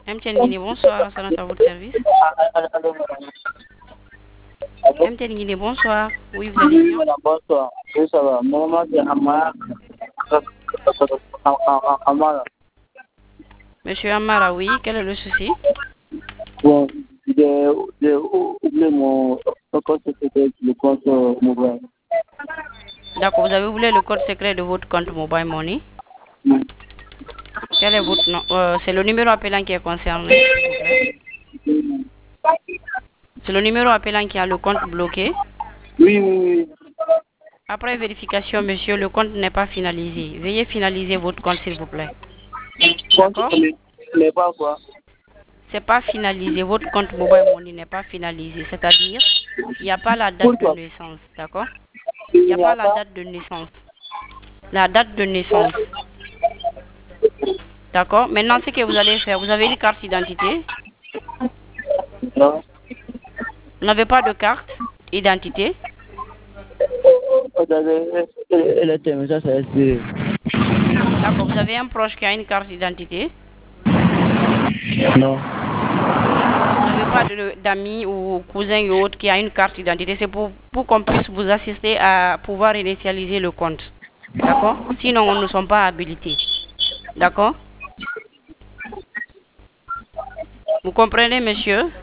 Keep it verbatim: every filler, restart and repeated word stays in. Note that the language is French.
M T N Guinée, bonsoir, Assurance à votre service. M T N Guinée, bonsoir. Oui, vous allez bien? Bonsoir. Oui, ça va. Mon nom c'est Amara. Amara. Monsieur Amara, oui, quel est le souci? Bon, j'ai j'ai oublié mon compte secret du compte mobile. D'accord, vous avez oublié le code secret de votre compte Mobile Money. Oui. Quel est votre nom? Euh, c'est le numéro appelant qui est concerné, s'il vous plaît. C'est le numéro appelant qui a le compte bloqué. Oui, oui, oui. Après vérification, monsieur, le compte n'est pas finalisé. Veuillez finaliser votre compte, s'il vous plaît. D'accord? Mais pas quoi? C'est pas finalisé. Votre compte Mobile Money n'est pas finalisé. C'est-à-dire, il n'y a pas la date de Pourquoi? naissance. D'accord? Il n'y Il a n'y pas a la pas. date de naissance. La date de naissance. D'accord? Maintenant, ce que vous allez faire, vous avez une carte d'identité. Non. Vous n'avez pas de carte d'identité. Elle était, mais ça, c'est expiré. D'accord, vous avez un proche qui a une carte d'identité. Non. Vous n'avez pas de- d'amis ou cousins ou autres qui a une carte d'identité. C'est pour, pour qu'on puisse vous assister à pouvoir initialiser le compte. D'accord? Sinon, on ne sont pas habilités. D'accord? Vous comprenez, monsieur?